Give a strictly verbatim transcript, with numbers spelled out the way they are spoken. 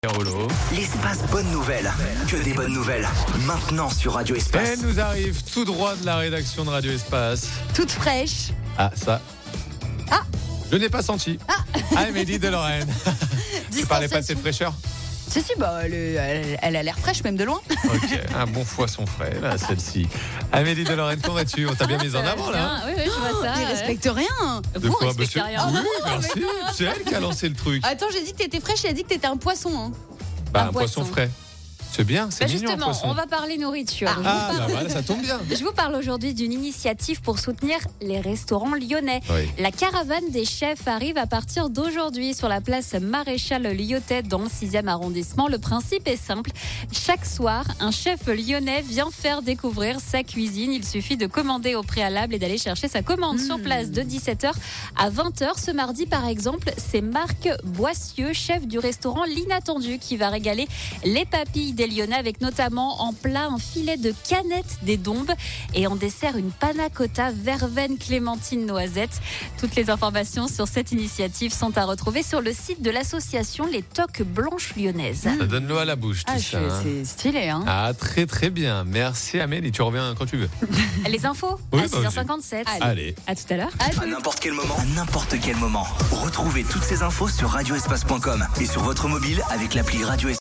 Rollo. L'espace bonne nouvelle, que des bonnes nouvelles, maintenant sur Radio Espace. Elle nous arrive tout droit de la rédaction de Radio Espace. Toute fraîche. Ah, ça. Ah. Je n'ai pas senti. Ah. Amélie de Lorraine. Tu parlais pas de cette fraîcheur? Si, si, bah, elle, est- elle- elle a l'air fraîche, même de loin. Ok, un bon poisson frais, là, celle-ci. Amélie de Lorraine, comment vas-tu? On t'a bien mise en avant, là. Oui, oui, je vois ça. Il ouais. respecte rien. De Vous quoi? respectez Bah, c'est- rien. Oui, merci. C'est elle qui a lancé le truc. Attends, j'ai dit que t'étais fraîche, elle a dit que t'étais un poisson. Hein. Bah, un un poisson poisson. frais. C'est bien, c'est Bah mignon, un justement, poisson. on va parler nourriture. Ah. Je vous Ah, parle- bah voilà, ça tombe bien. Je vous parle aujourd'hui d'une initiative pour soutenir les restaurants lyonnais. Oui. La caravane des chefs arrive à partir d'aujourd'hui sur la place Maréchal Lyotet dans le sixième arrondissement. Le principe est simple. Chaque soir, un chef lyonnais vient faire découvrir sa cuisine. Il suffit de commander au préalable et d'aller chercher sa commande Mmh. sur place de dix-sept heures à vingt heures. Ce mardi, par exemple, c'est Marc Boissieu, chef du restaurant L'Inattendu, qui va régaler les papilles des Lyonnais avec notamment en plat un filet de canette des Dombes et en dessert une panna cotta verveine clémentine noisette. Toutes les informations sur cette initiative sont à retrouver sur le site de l'association Les Toques Blanches Lyonnaises. Ça donne l'eau à la bouche, tout Ah, ça. je- hein. c'est stylé. Hein. Ah, très très bien. Merci Amélie, tu reviens quand tu veux. Les infos Oui, à bah, six heures cinquante-sept. Allez. À tout à l'heure. À n'importe quel moment, à n'importe quel moment. Retrouvez toutes ces infos sur radio espace point com et sur votre mobile avec l'appli Radio Espace.